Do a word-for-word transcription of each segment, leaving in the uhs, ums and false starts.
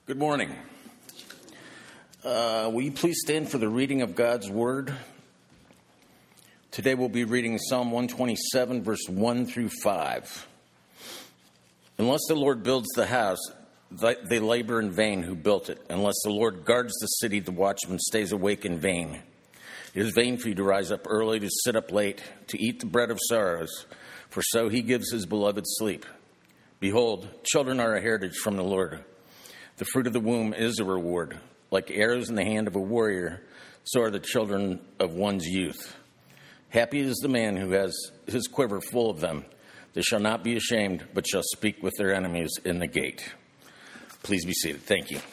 Good morning. Uh, will you please stand for the reading of God's Word? Today we'll be reading Psalm one twenty-seven, verse one through five. Unless the Lord builds the house, they labor in vain who built it. Unless the Lord guards the city, the watchman stays awake in vain. It is vain for you to rise up early, to sit up late, to eat the bread of sorrows, for so he gives his beloved sleep. Behold, children are a heritage from the Lord. The fruit of the womb is a reward. Like arrows in the hand of a warrior, so are the children of one's youth. Happy is the man who has his quiver full of them. They shall not be ashamed, but shall speak with their enemies in the gate. Please be seated. Thank you.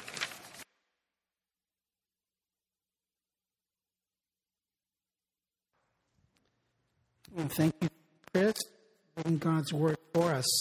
Well, thank you, Chris, for reading God's Word for us.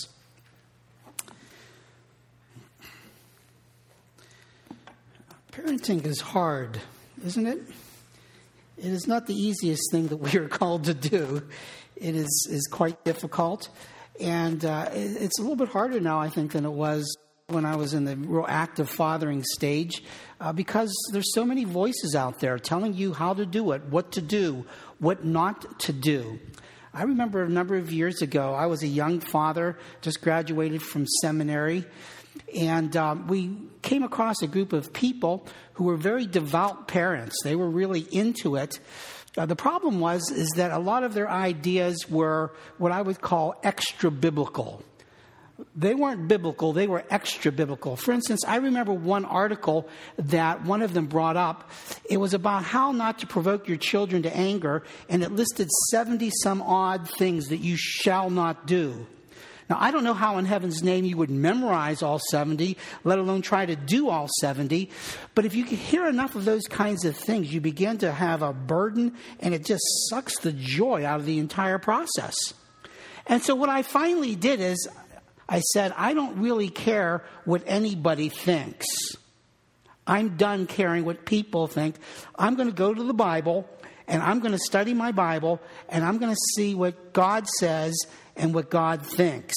Parenting is hard, isn't it? It is not the easiest thing that we are called to do. It is, is quite difficult. And uh, it, it's a little bit harder now, I think, than it was when I was in the real active fathering stage, uh, because there's so many voices out there telling you how to do it, what to do, what not to do. I remember a number of years ago, I was a young father, just graduated from seminary, and um, we came across a group of people who were very devout parents. They were really into it. Uh, the problem was is that a lot of their ideas were what I would call extra-biblical. They weren't biblical, they were extra-biblical. For instance, I remember one article that one of them brought up. It was about how not to provoke your children to anger, and it listed seventy-some odd things that you shall not do. Now, I don't know how in heaven's name you would memorize all seventy, let alone try to do all seventy. But if you can hear enough of those kinds of things, you begin to have a burden, and it just sucks the joy out of the entire process. And so what I finally did is I said, I don't really care what anybody thinks. I'm done caring what people think. I'm going to go to the Bible, and I'm going to study my Bible, and I'm going to see what God says and what God thinks.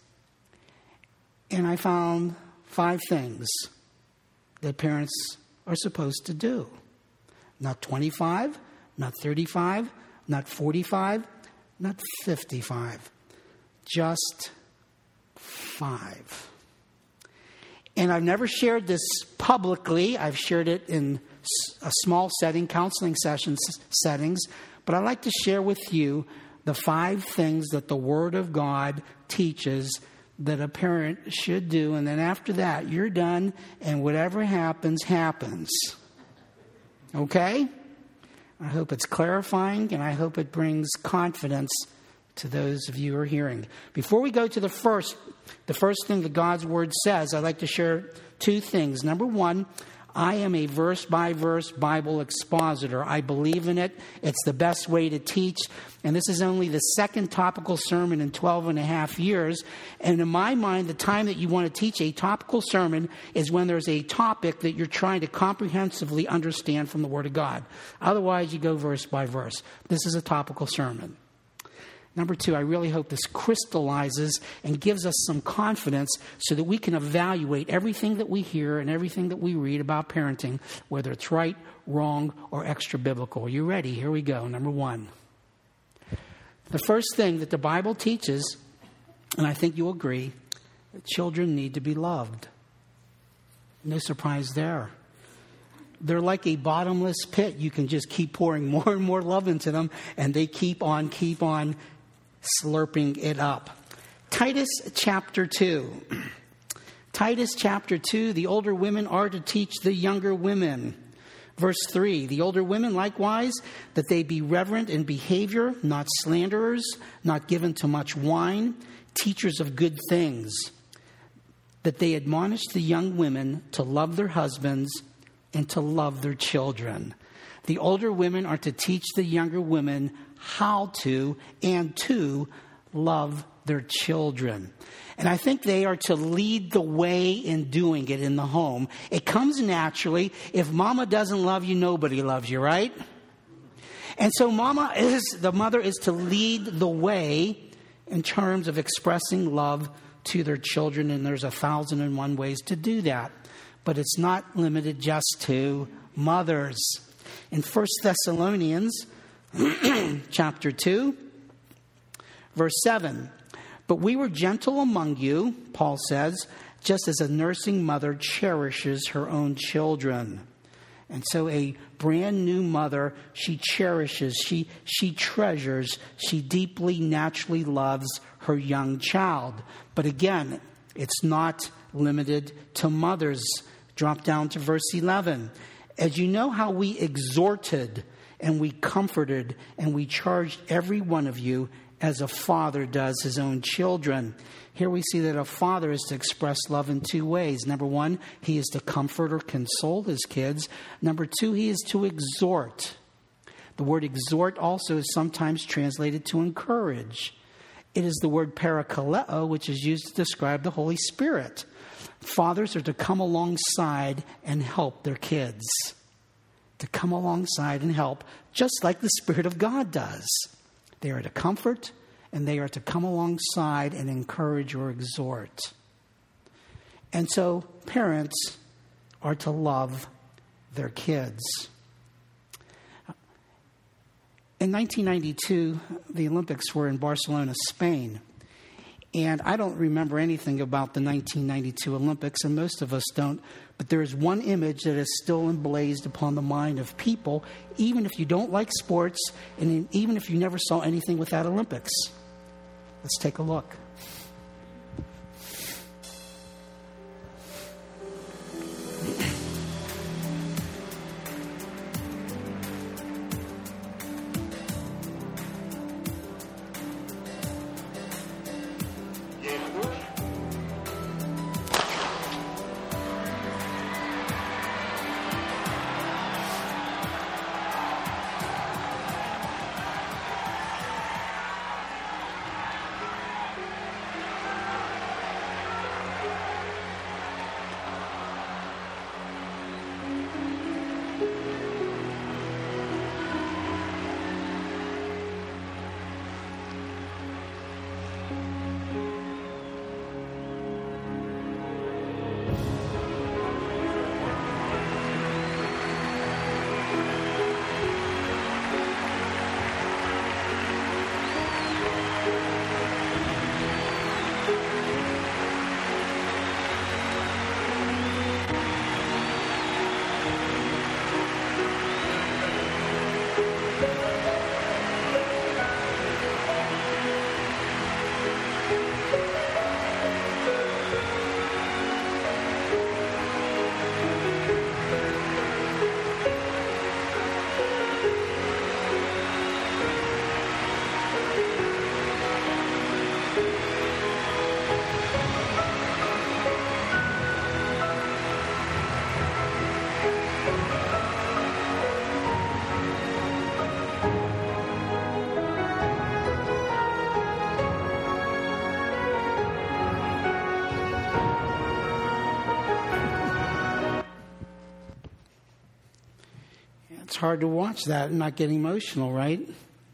And I found five things that parents are supposed to do. Not twenty-five, not thirty-five, not forty-five, not fifty-five. Just five. And I've never shared this publicly. I've shared it in a small setting, counseling sessions settings. But I'd like to share with you the five things that the Word of God teaches that a parent should do. And then after that, you're done, and whatever happens, happens. Okay? I hope it's clarifying, and I hope it brings confidence to those of you who are hearing. Before we go to the first, the first thing that God's Word says, I'd like to share two things. Number one, I am a verse-by-verse Bible expositor. I believe in it. It's the best way to teach. And this is only the second topical sermon in twelve and a half years. And in my mind, the time that you want to teach a topical sermon is when there's a topic that you're trying to comprehensively understand from the Word of God. Otherwise, you go verse by verse. This is a topical sermon. Number two, I really hope this crystallizes and gives us some confidence so that we can evaluate everything that we hear and everything that we read about parenting, whether it's right, wrong, or extra-biblical. Are you ready? Here we go. Number one. The first thing that the Bible teaches, and I think you'll agree, that children need to be loved. No surprise there. They're like a bottomless pit. You can just keep pouring more and more love into them, and they keep on, keep on slurping it up. Titus chapter two. Titus chapter two, the older women are to teach the younger women. Verse three, the older women likewise, that they be reverent in behavior, not slanderers, not given to much wine, teachers of good things, that they admonish the young women to love their husbands and to love their children. The older women are to teach the younger women how to and to love their children. And I think they are to lead the way in doing it in the home. It comes naturally. If mama doesn't love you, nobody loves you, right? And so mama is, the mother is to lead the way in terms of expressing love to their children. And there's a thousand and one ways to do that. but it's not limited just to mothers. In First Thessalonians chapter two, verse seven, but we were gentle among you, Paul says, just as a nursing mother cherishes her own children. And so a brand new mother, she cherishes, she, she treasures, she deeply, naturally loves her young child. But again, it's not limited to mothers. Drop down to verse eleven. As you know how we exhorted and we comforted and we charged every one of you as a father does his own children. Here we see that a father is to express love in two ways. Number one, he is to comfort or console his kids. Number two, he is to exhort. The word exhort also is sometimes translated to encourage. It is the word parakaleo, which is used to describe the Holy Spirit. Fathers are to come alongside and help their kids. To come alongside and help, just like the Spirit of God does. They are to comfort, and they are to come alongside and encourage or exhort. And so parents are to love their kids. In nineteen ninety-two, the Olympics were in Barcelona, Spain. And I don't remember anything about the nineteen ninety-two Olympics, and most of us don't. But there is one image that is still emblazed upon the mind of people, even if you don't like sports, and even if you never saw anything with that Olympics. Let's take a look. It's hard to watch that and not get emotional, right?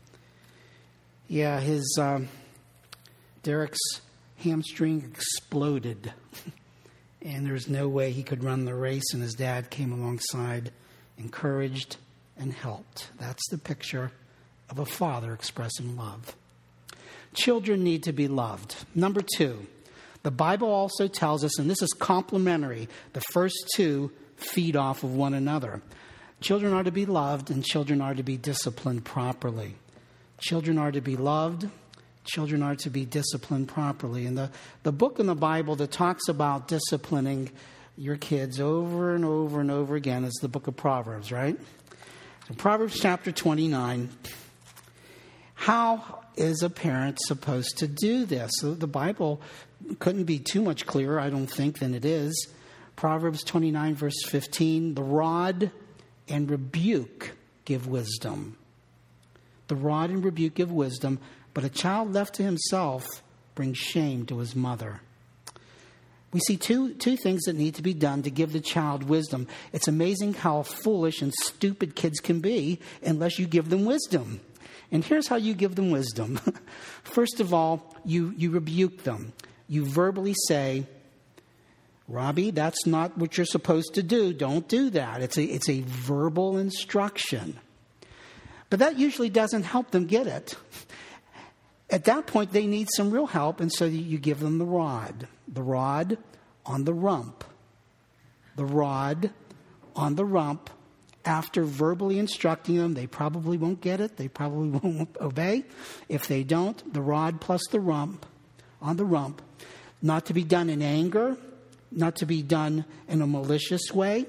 Yeah, his uh, Derek's hamstring exploded, and there's no way he could run the race, and his dad came alongside, encouraged, and helped. That's the picture of a father expressing love. Children need to be loved. Number two, the Bible also tells us, and this is complementary, the first two feed off of one another. Children are to be loved, and children are to be disciplined properly. Children are to be loved. Children are to be disciplined properly. And the, the book in the Bible that talks about disciplining your kids over and over and over again is the book of Proverbs, right? So Proverbs chapter twenty-nine. How is a parent supposed to do this? So the Bible couldn't be too much clearer, I don't think, than it is. Proverbs twenty-nine, verse fifteen, the rod and rebuke give wisdom. The rod and rebuke give wisdom, but a child left to himself brings shame to his mother. We see two, two things that need to be done to give the child wisdom. It's amazing how foolish and stupid kids can be unless you give them wisdom. And here's how you give them wisdom. First of all, you, you rebuke them. You verbally say, Robbie, that's not what you're supposed to do. Don't do that. It's a, it's a verbal instruction. But that usually doesn't help them get it. At that point, they need some real help, and so you give them the rod. The rod on the rump. The rod on the rump. After verbally instructing them, they probably won't get it. They probably won't obey. If they don't, the rod plus the rump on the rump. Not to be done in anger. Not to be done in a malicious way.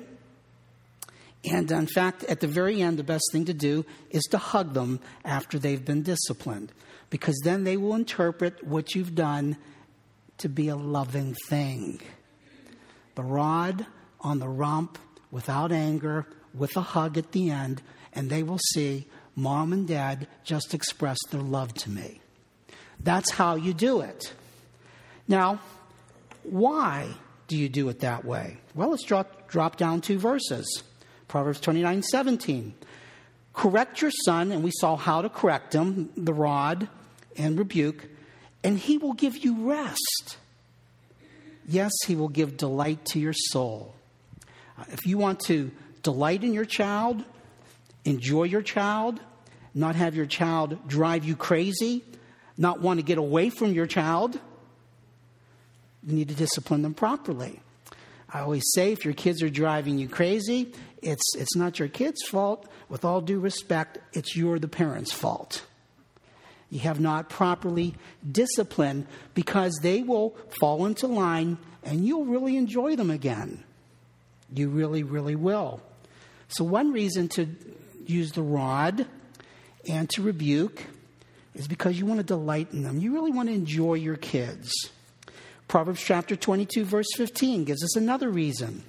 And in fact, at the very end, the best thing to do is to hug them after they've been disciplined. Because then they will interpret what you've done to be a loving thing. The rod on the rump, without anger, with a hug at the end, and they will see Mom and Dad just expressed their love to me. That's how you do it. Now, why do you do it that way? Well, let's drop, drop down two verses. Proverbs twenty-nine seventeen. Correct your son, and we saw how to correct him, the rod and rebuke, and he will give you rest. Yes, he will give delight to your soul. Uh, if you want to delight in your child, enjoy your child, not have your child drive you crazy, not want to get away from your child, you need to discipline them properly. I always say if your kids are driving you crazy, it's it's not your kid's fault. With all due respect, it's your the parents' fault. You have not properly disciplined because they will fall into line and you'll really enjoy them again. You really, really will. So one reason to use the rod and to rebuke is because you want to delight in them. You really want to enjoy your kids. Proverbs chapter twenty-two, verse fifteen gives us another reason.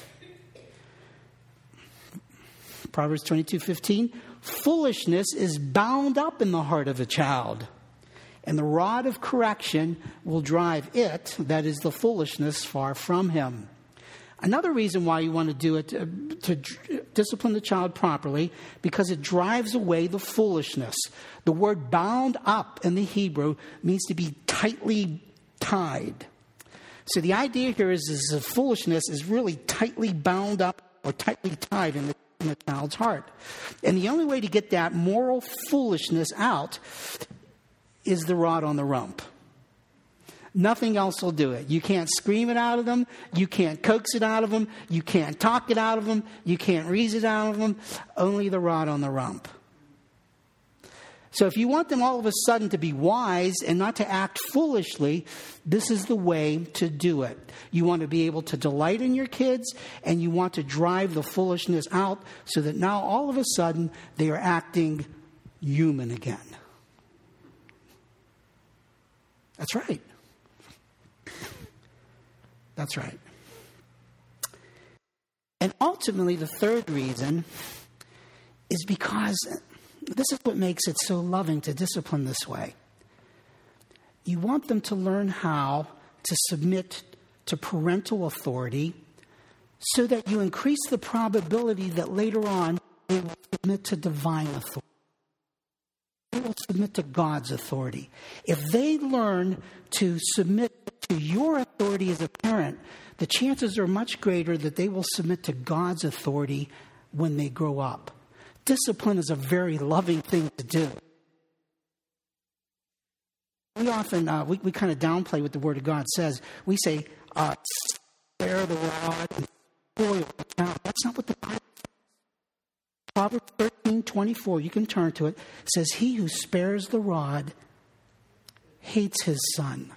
Proverbs twenty-two fifteen, foolishness is bound up in the heart of a child, and the rod of correction will drive it, that is the foolishness, far from him. Another reason why you want to do it, to, to discipline the child properly, because it drives away the foolishness. The word bound up in the Hebrew means to be tightly tied. So the idea here is, is that foolishness is really tightly bound up or tightly tied in the, in the child's heart. And the only way to get that moral foolishness out is the rod on the rump. Nothing else will do it. You can't scream it out of them. You can't coax it out of them. You can't talk it out of them. You can't reason it out of them. Only the rod on the rump. So if you want them all of a sudden to be wise and not to act foolishly, this is the way to do it. You want to be able to delight in your kids, and you want to drive the foolishness out so that now all of a sudden they are acting human again. That's right. That's right. And ultimately, the third reason is because this is what makes it so loving to discipline this way. You want them to learn how to submit to parental authority so that you increase the probability that later on they will submit to divine authority. They will submit to God's authority. If they learn to submit to your authority as a parent, the chances are much greater that they will submit to God's authority when they grow up. Discipline is a very loving thing to do. We often, uh, we, we kind of downplay what the Word of God says. We say, uh, spare the rod and spoil the child. That's not what the Bible says. Proverbs thirteen twenty-four, you can turn to it, says, he who spares the rod hates his son.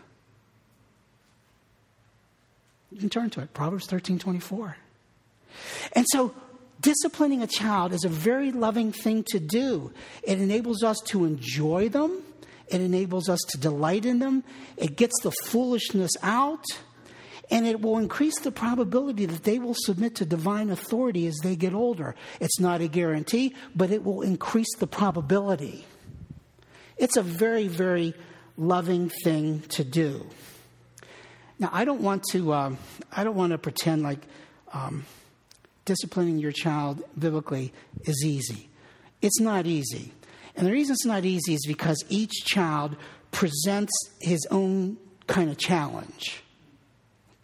You can turn to it, Proverbs thirteen twenty-four. And so, disciplining a child is a very loving thing to do. It enables us to enjoy them. It enables us to delight in them. It gets the foolishness out. And it will increase the probability that they will submit to divine authority as they get older. It's not a guarantee, but it will increase the probability. It's a very, very loving thing to do. Now, I don't want to. Um, I don't want to pretend like um, disciplining your child biblically is easy. It's not easy, and the reason it's not easy is because each child presents his own kind of challenge.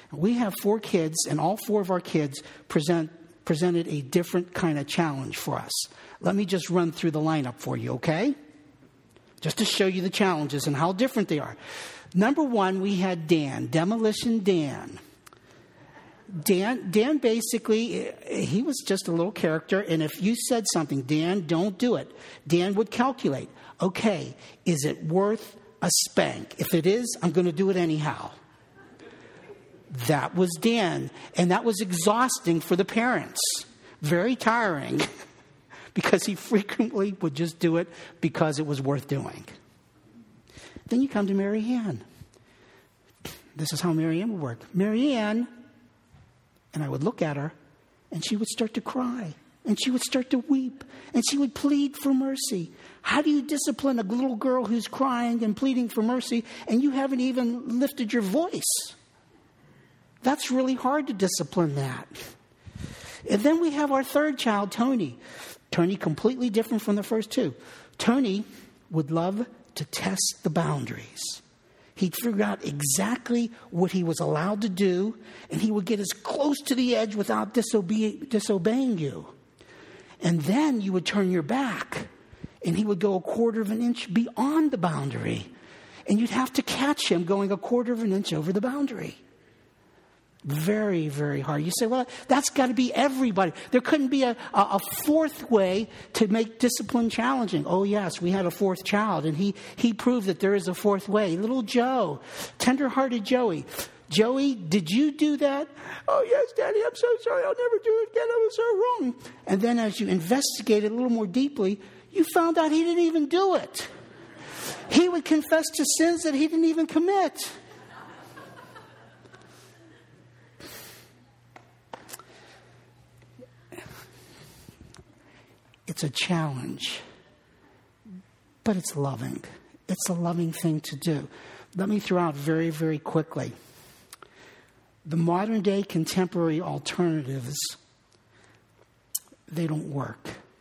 We have four kids, and all four of our kids present presented a different kind of challenge for us. Let me just run through the lineup for you, okay? Just to show you the challenges and how different they are. Number one, we had Dan, Demolition Dan. Dan, Dan basically, he was just a little character, and if you said something, Dan, don't do it, Dan would calculate, okay, is it worth a spank? If it is, I'm going to do it anyhow. That was Dan, and that was exhausting for the parents. Very tiring, because he frequently would just do it because it was worth doing. Then you come to Mary Ann. This is how Mary Ann would work. Mary Ann, and I would look at her, and she would start to cry, and she would start to weep, and she would plead for mercy. How do you discipline a little girl who's crying and pleading for mercy, and you haven't even lifted your voice? That's really hard to discipline that. And then we have our third child, Tony. Tony, completely different from the first two. Tony would love to test the boundaries. He'd figure out exactly what he was allowed to do, and he would get as close to the edge without disobe- disobeying you. And then you would turn your back, and he would go a quarter of an inch beyond the boundary. And you'd have to catch him going a quarter of an inch over the boundary. Very, very hard. You say, well, that's got to be everybody. There couldn't be a, a, a fourth way to make discipline challenging. Oh, yes, we had a fourth child, and he, he proved that there is a fourth way. Little Joe, tender-hearted Joey. Joey, did you do that? Oh, yes, Daddy, I'm so sorry. I'll never do it again. I was so wrong. And then as you investigated a little more deeply, you found out he didn't even do it. He would confess to sins that he didn't even commit. It's a challenge, but it's loving. It's a loving thing to do. Let me throw out very, very quickly. The modern day contemporary alternatives, they don't work.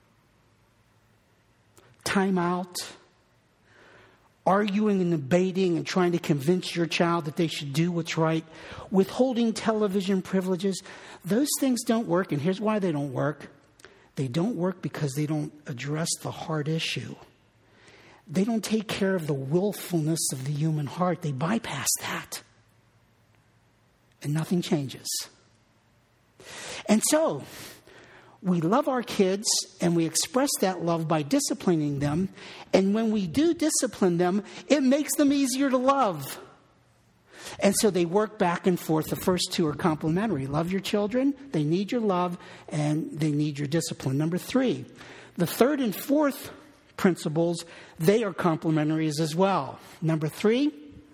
Time out, arguing and debating and trying to convince your child that they should do what's right, withholding television privileges, those things don't work. And here's why they don't work. They don't work because they don't address the heart issue. They don't take care of the willfulness of the human heart. They bypass that. And nothing changes. And so, we love our kids, and we express that love by disciplining them. And when we do discipline them, it makes them easier to love. And so they work back and forth. The first two are complementary. Love your children, they need your love, and they need your discipline. Number three, the third and fourth principles, they are complementaries as well. Number three,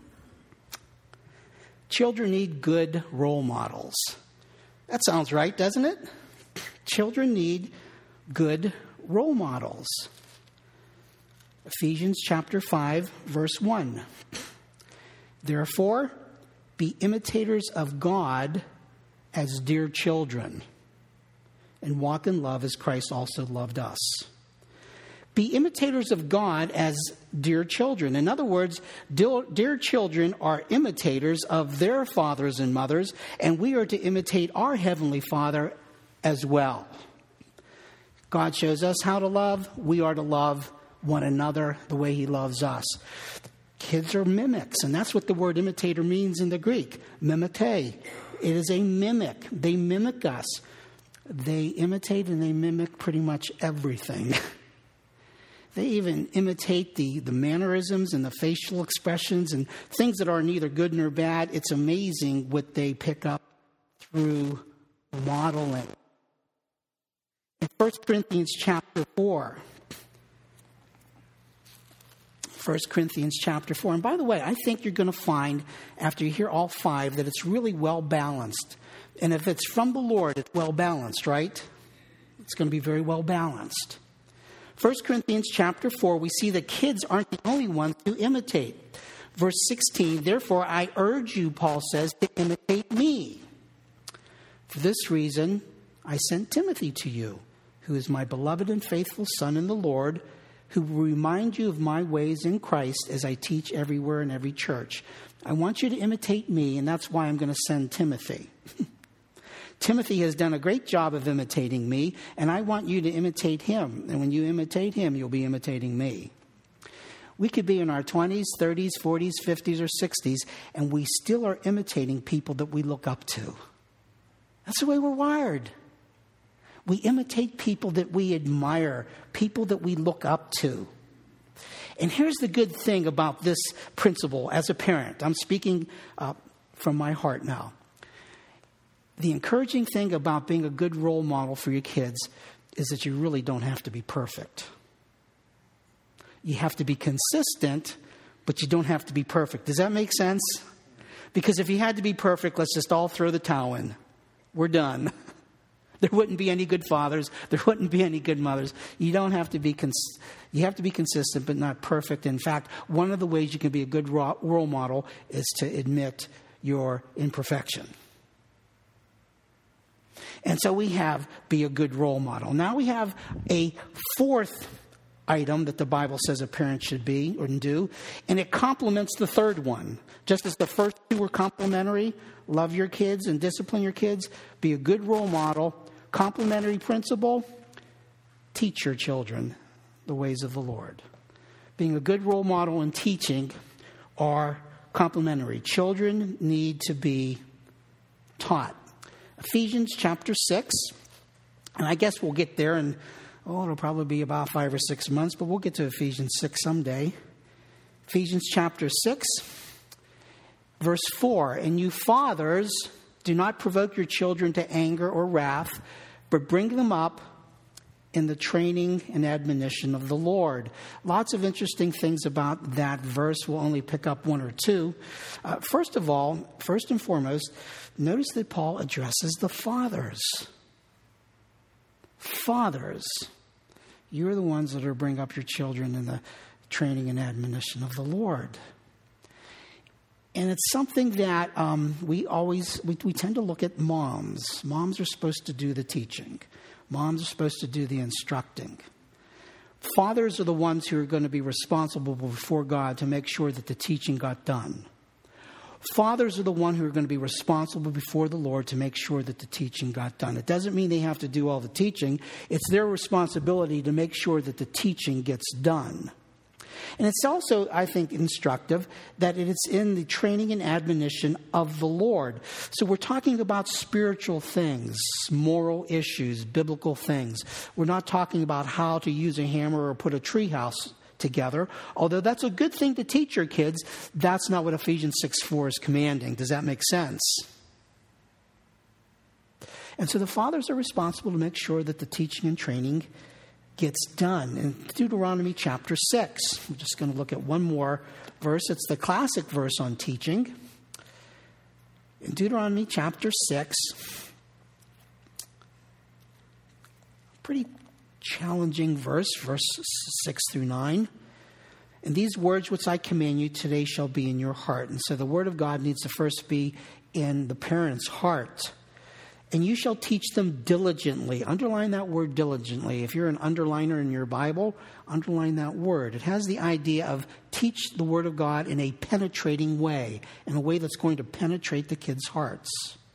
children need good role models. That sounds right, doesn't it? Children need good role models. Ephesians chapter five, verse one. Therefore, be imitators of God as dear children, and walk in love as Christ also loved us. Be imitators of God as dear children. In other words, dear, dear children are imitators of their fathers and mothers, and we are to imitate our Heavenly Father as well. God shows us how to love. We are to love one another the way He loves us. Kids are mimics, and that's what the word imitator means in the Greek. Mimete. It is a mimic. They mimic us. They imitate and they mimic pretty much everything. They even imitate the, the mannerisms and the facial expressions and things that are neither good nor bad. It's amazing what they pick up through modeling. In First Corinthians chapter four, First Corinthians chapter four. And by the way, I think you're going to find, after you hear all five, that it's really well balanced. And if it's from the Lord, it's well balanced, right? It's going to be very well balanced. First Corinthians chapter four, we see that kids aren't the only ones to imitate. Verse sixteen, therefore I urge you, Paul says, to imitate me. For this reason, I sent Timothy to you, who is my beloved and faithful son in the Lord, who will remind you of my ways in Christ as I teach everywhere in every church. I want you to imitate me, and that's why I'm going to send Timothy. Timothy has done a great job of imitating me, and I want you to imitate him. And when you imitate him, you'll be imitating me. We could be in our twenties, thirties, forties, fifties, or sixties, and we still are imitating people that we look up to. That's the way we're wired. We imitate people that we admire, people that we look up to. And here's the good thing about this principle as a parent. I'm speaking uh, from my heart now. The encouraging thing about being a good role model for your kids is that you really don't have to be perfect. You have to be consistent, but you don't have to be perfect. Does that make sense? Because if you had to be perfect, let's just all throw the towel in. We're done. There wouldn't be any good fathers. There wouldn't be any good mothers. You don't have to be cons- you have to be consistent, but not perfect. In fact, one of the ways you can be a good role model is to admit your imperfection. And so we have be a good role model. Now we have a fourth item that the Bible says a parent should be or do, and it complements the third one. Just as the first two were complementary, love your kids and discipline your kids, be a good role model. Complementary principle, teach your children the ways of the Lord. Being a good role model and teaching are complementary. Children need to be taught. Ephesians chapter six, and I guess we'll get there in, oh, it'll probably be about five or six months, but we'll get to Ephesians six someday. Ephesians chapter six, verse four, and you fathers, do not provoke your children to anger or wrath, but bring them up in the training and admonition of the Lord. Lots of interesting things about that verse. We'll only pick up one or two. Uh, first of all, first and foremost, notice that Paul addresses the fathers. Fathers, you're the ones that are bring up your children in the training and admonition of the Lord. And it's something that um, we always, we, we tend to look at moms. Moms are supposed to do the teaching. Moms are supposed to do the instructing. Fathers are the ones who are going to be responsible before God to make sure that the teaching got done. Fathers are the ones who are going to be responsible before the Lord to make sure that the teaching got done. It doesn't mean they have to do all the teaching. It's their responsibility to make sure that the teaching gets done. And it's also, I think, instructive that it is in the training and admonition of the Lord. So we're talking about spiritual things, moral issues, biblical things. We're not talking about how to use a hammer or put a treehouse together. Although that's a good thing to teach your kids, that's not what Ephesians six four is commanding. Does that make sense? And so the fathers are responsible to make sure that the teaching and training gets done. In Deuteronomy chapter six, we're just going to look at one more verse. It's the classic verse on teaching. In Deuteronomy chapter six, pretty challenging verse, verse six through nine. And these words which I command you today shall be in your heart. And so the word of God needs to first be in the parent's heart. And you shall teach them diligently. Underline that word diligently. If you're an underliner in your Bible, underline that word. It has the idea of teach the word of God in a penetrating way, in a way that's going to penetrate the kids' hearts.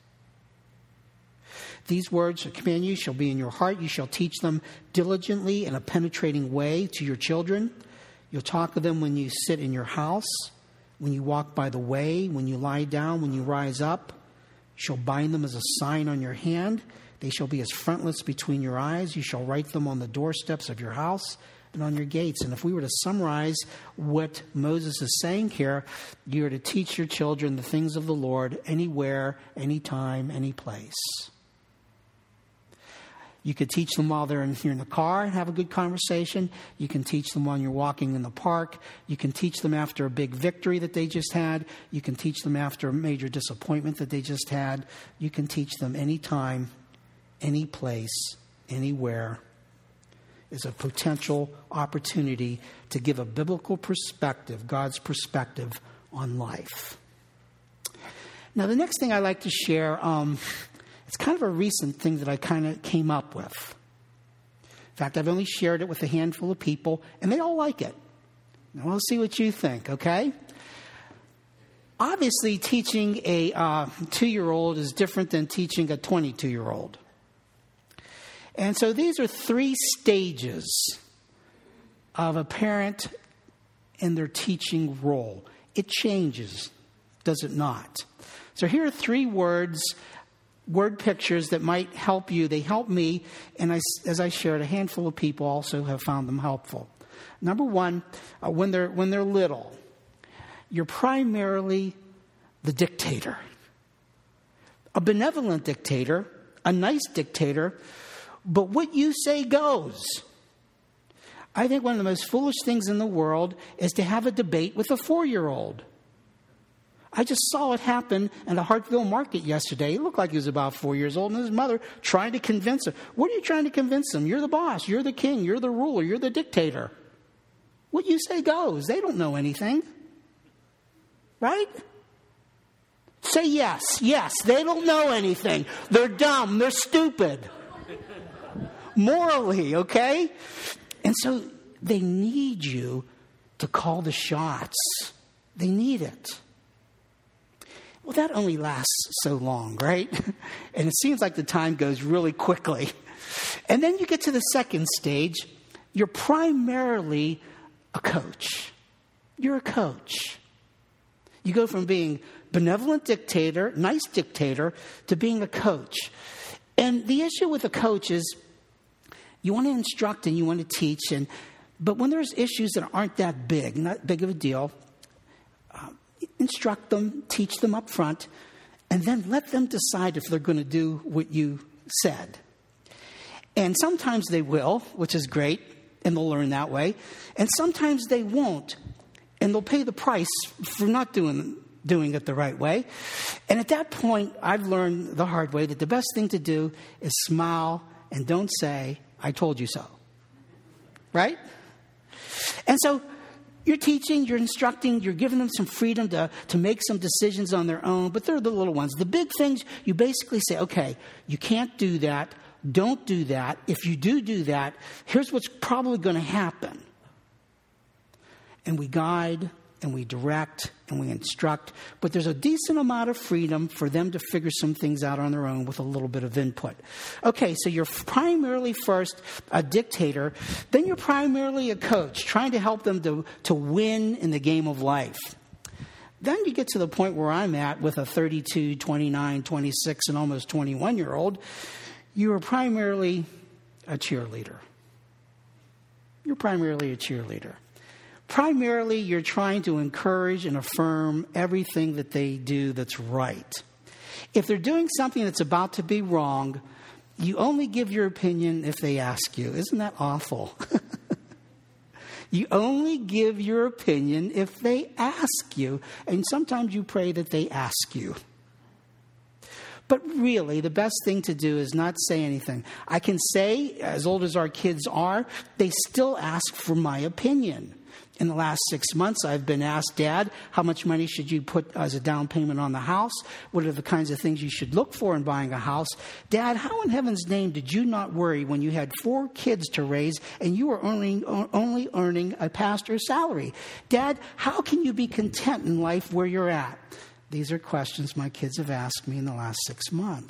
These words I command you shall be in your heart. You shall teach them diligently in a penetrating way to your children. You'll talk to them when you sit in your house, when you walk by the way, when you lie down, when you rise up. You shall bind them as a sign on your hand. They shall be as frontlets between your eyes. You shall write them on the doorsteps of your house and on your gates. And if we were to summarize what Moses is saying here, you are to teach your children the things of the Lord anywhere, anytime, any place. You could teach them while they're in, here in the car and have a good conversation. You can teach them while you're walking in the park. You can teach them after a big victory that they just had. You can teach them after a major disappointment that they just had. You can teach them anytime, any place, anywhere. Is a potential opportunity to give a biblical perspective, God's perspective on life. Now, the next thing I'd like to share, um, it's kind of a recent thing that I kind of came up with. In fact, I've only shared it with a handful of people, and they all like it. Now, we'll see what you think, okay? Obviously, teaching a uh, two-year-old is different than teaching a twenty-two-year-old. And so these are three stages of a parent in their teaching role. It changes, does it not? So here are three words, word pictures that might help you. They help me, and I, as I shared, a handful of people also have found them helpful. Number one, uh, when they're when they're little, you're primarily the dictator. A benevolent dictator, a nice dictator, but what you say goes. I think one of the most foolish things in the world is to have a debate with a four-year-old. I just saw it happen in the Hartville market yesterday. It looked like he was about four years old, and his mother trying to convince him. What are you trying to convince him? You're the boss. You're the king. You're the ruler. You're the dictator. What you say goes. They don't know anything. Right? Say yes. Yes. They don't know anything. They're dumb. They're stupid. Morally, okay? And so they need you to call the shots. They need it. Well, that only lasts so long, right? And it seems like the time goes really quickly. And then you get to the second stage. You're primarily a coach. You're a coach. You go from being benevolent dictator, nice dictator, to being a coach. And the issue with a coach is you want to instruct and you want to teach, and but when there's issues that aren't that big, not big of a deal, uh, instruct them, teach them up front, and then let them decide if they're going to do what you said. And sometimes they will, which is great, and they'll learn that way. And sometimes they won't, and they'll pay the price for not doing doing it the right way. And at that point, I've learned the hard way that the best thing to do is smile and don't say, I told you so. Right? And so you're teaching, you're instructing, you're giving them some freedom to, to make some decisions on their own, but they're the little ones. The big things, you basically say, okay, you can't do that. Don't do that. If you do do that, here's what's probably going to happen. And we guide, and we direct, and we instruct, but there's a decent amount of freedom for them to figure some things out on their own with a little bit of input. Okay, so you're primarily first a dictator, then you're primarily a coach, trying to help them to, to win in the game of life. Then you get to the point where I'm at with a thirty-two, twenty-nine, twenty-six, and almost twenty-one-year-old. You are primarily a cheerleader. You're primarily a cheerleader. Primarily, you're trying to encourage and affirm everything that they do that's right. If they're doing something that's about to be wrong, you only give your opinion if they ask you. Isn't that awful? You only give your opinion if they ask you. And sometimes you pray that they ask you. But really, the best thing to do is not say anything. I can say, as old as our kids are, they still ask for my opinion. In the last six months, I've been asked, Dad, how much money should you put as a down payment on the house? What are the kinds of things you should look for in buying a house? Dad, how in heaven's name did you not worry when you had four kids to raise and you were only, only earning a pastor's salary? Dad, how can you be content in life where you're at? These are questions my kids have asked me in the last six months.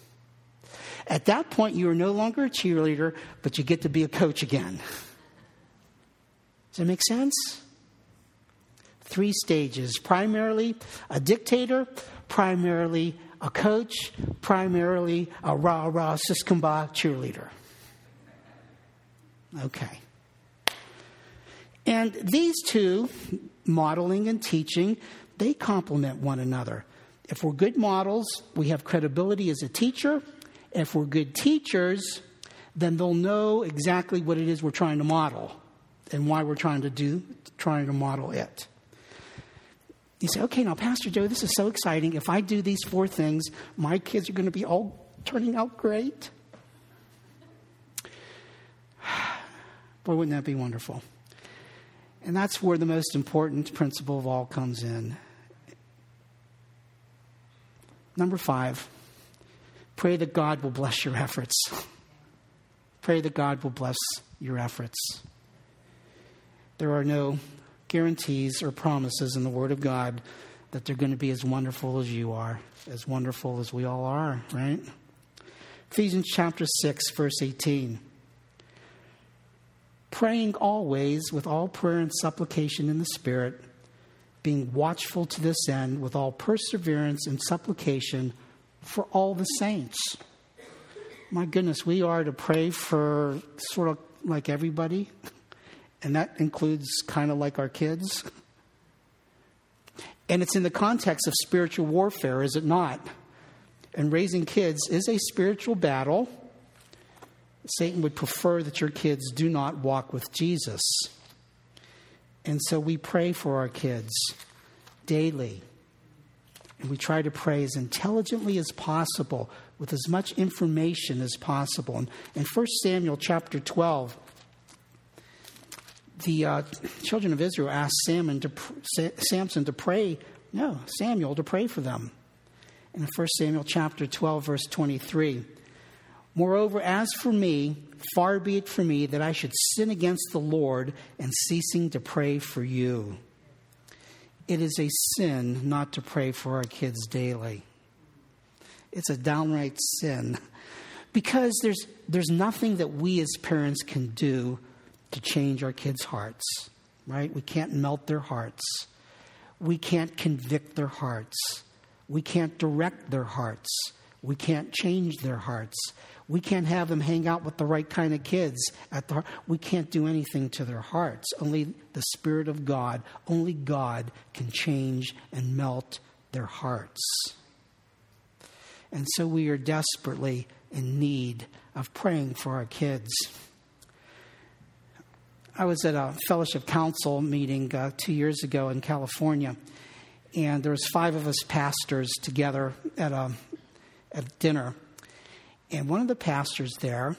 At that point, you are no longer a cheerleader, but you get to be a coach again. Does that make sense? Three stages. Primarily a dictator, primarily a coach, primarily a rah-rah siskumba cheerleader. Okay. And these two, modeling and teaching, they complement one another. If we're good models, we have credibility as a teacher. If we're good teachers, then they'll know exactly what it is we're trying to model and why we're trying to do, trying to model it. You say, okay, now, Pastor Joe, this is so exciting. If I do these four things, my kids are going to be all turning out great. Boy, wouldn't that be wonderful? And that's where the most important principle of all comes in. Number five, pray that God will bless your efforts. Pray that God will bless your efforts. There are no guarantees or promises in the Word of God that they're going to be as wonderful as you are, as wonderful as we all are, right? Ephesians chapter six, verse eighteen. Praying always with all prayer and supplication in the Spirit, being watchful to this end with all perseverance and supplication for all the saints. My goodness, we are to pray for sort of like everybody, and that includes kind of like our kids. And it's in the context of spiritual warfare, is it not? And raising kids is a spiritual battle. Satan would prefer that your kids do not walk with Jesus. And so we pray for our kids daily. And we try to pray as intelligently as possible, with as much information as possible. And in First Samuel chapter twelve, the uh, children of Israel asked Samson to, Samson to pray, no, Samuel to pray for them. In First Samuel chapter twelve, verse twenty-three, moreover, as for me, far be it from me that I should sin against the Lord and ceasing to pray for you. It is a sin not to pray for our kids daily. It's a downright sin, because there's there's nothing that we as parents can do to change our kids' hearts, right? We can't melt their hearts. We can't convict their hearts. We can't direct their hearts. We can't change their hearts. We can't have them hang out with the right kind of kids at the heart. We can't do anything to their hearts. Only the Spirit of God, only God can change and melt their hearts. And so we are desperately in need of praying for our kids. I was at a Fellowship Council meeting uh, two years ago in California, and there was five of us pastors together at a at dinner. And one of the pastors there,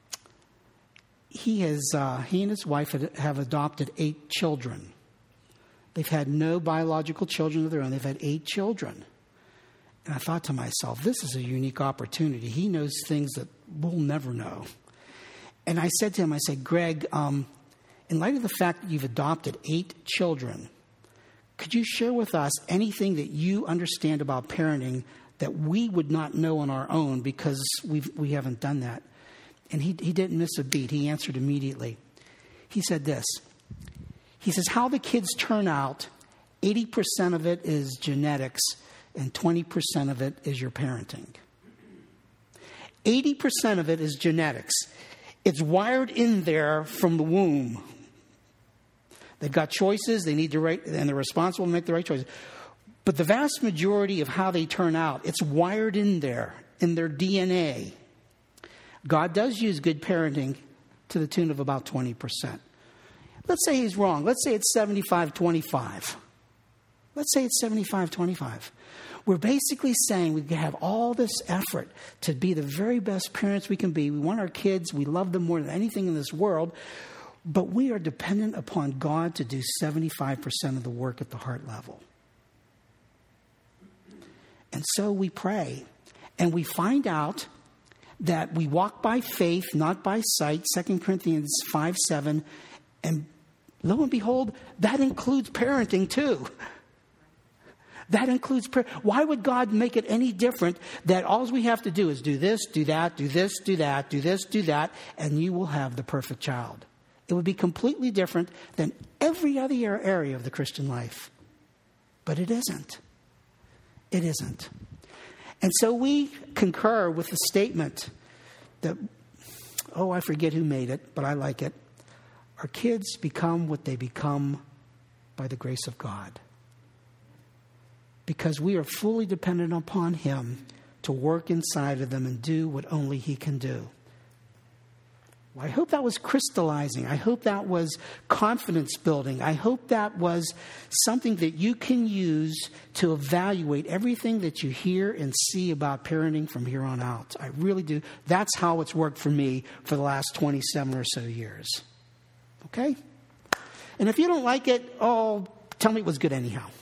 he has uh, he and his wife had, have adopted eight children. They've had no biological children of their own. They've had eight children. And I thought to myself, this is a unique opportunity. He knows things that we'll never know. And I said to him, I said, Greg, um, in light of the fact that you've adopted eight children, could you share with us anything that you understand about parenting that we would not know on our own, because we've, we haven't done that? And he, he didn't miss a beat. He answered immediately. He said this. He says, how the kids turn out, eighty percent of it is genetics and twenty percent of it is your parenting. eighty percent of it is genetics. It's wired in there from the womb. They've got choices. They need to right, and they're responsible to make the right choices. But the vast majority of how they turn out, it's wired in there, in their D N A. God does use good parenting to the tune of about twenty percent. Let's say he's wrong. Let's say it's seventy-five twenty-five. Let's say it's seventy-five twenty-five. We're basically saying we have all this effort to be the very best parents we can be. We want our kids. We love them more than anything in this world. But we are dependent upon God to do seventy-five percent of the work at the heart level. And so we pray. And we find out that we walk by faith, not by sight. Second Corinthians five seven. And lo and behold, that includes parenting too. That includes prayer. Why would God make it any different that all we have to do is do this, do that, do this, do that, do this, do that, and you will have the perfect child? It would be completely different than every other area of the Christian life. But it isn't. It isn't. And so we concur with the statement that, oh, I forget who made it, but I like it. Our kids become what they become by the grace of God. Because we are fully dependent upon Him to work inside of them and do what only He can do. Well, I hope that was crystallizing. I hope that was confidence building. I hope that was something that you can use to evaluate everything that you hear and see about parenting from here on out. I really do. That's how it's worked for me for the last twenty-seven or so years. Okay? And if you don't like it, oh, tell me it was good anyhow.